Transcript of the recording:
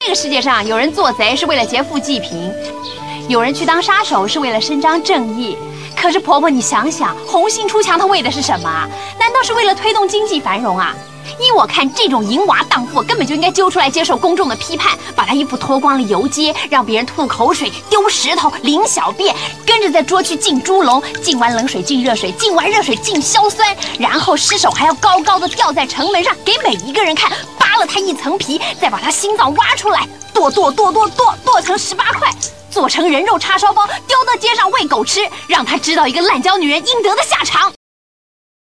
这个世界上有人做贼是为了劫富济贫，有人去当杀手是为了伸张正义。可是婆婆，你想想，红杏出墙，它为的是什么啊？难道是为了推动经济繁荣啊？依我看，这种淫娃荡妇根本就应该揪出来接受公众的批判，把他衣服脱光了游街，让别人吐口水、丢石头、淋小便，跟着在捉去浸猪笼，浸完冷水浸热水，浸完热水浸硝酸，然后尸首还要高高的吊在城门上，给每一个人看，扒了他一层皮，再把他心脏挖出来，剁成18块，做成人肉叉烧包，丢到街上喂狗吃，让他知道一个滥交女人应得的下场。